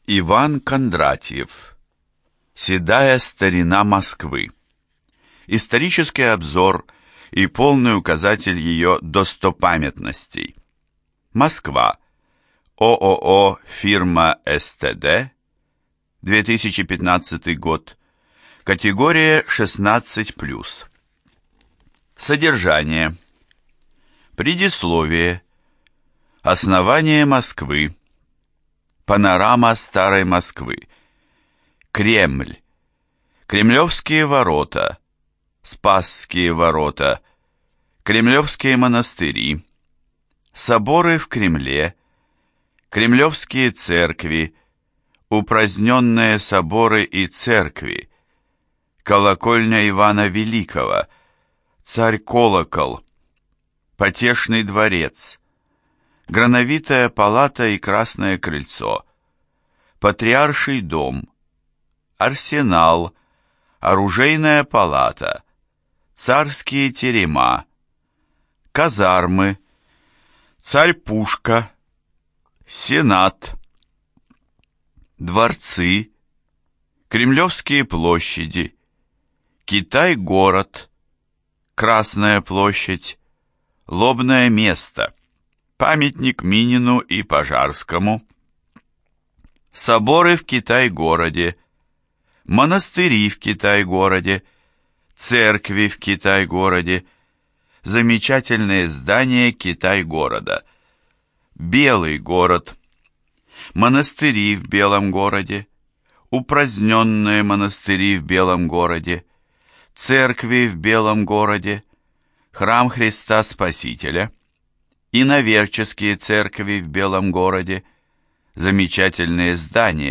Иван Кондратьев. Седая старина Москвы. Исторический обзор и полный указатель ее достопамятностей. Москва. ООО «Фирма СТД», 2015 год. Категория 16+. Содержание. Предисловие. Основание Москвы. Панорама Старой Москвы. Кремль. Кремлевские ворота. Спасские ворота. Кремлевские монастыри. Соборы в Кремле. Кремлевские церкви. Упраздненные соборы и церкви. Колокольня Ивана Великого. Царь-колокол. Потешный дворец. Грановитая палата и красное крыльцо. Патриарший дом. Арсенал. Оружейная палата. Царские терема. Казармы. Царь-пушка. Сенат. Дворцы. Кремлевские площади. Китай-город. Красная площадь. Лобное место. Памятник Минину и Пожарскому. Соборы в Китай-городе. Монастыри в Китай-городе. Церкви в Китай-городе. Замечательные здания Китай-города. Белый город. Монастыри в Белом городе. Упраздненные монастыри в Белом городе. Церкви в Белом городе. Храм Христа Спасителя. Иноверческие церкви в Белом городе, замечательные здания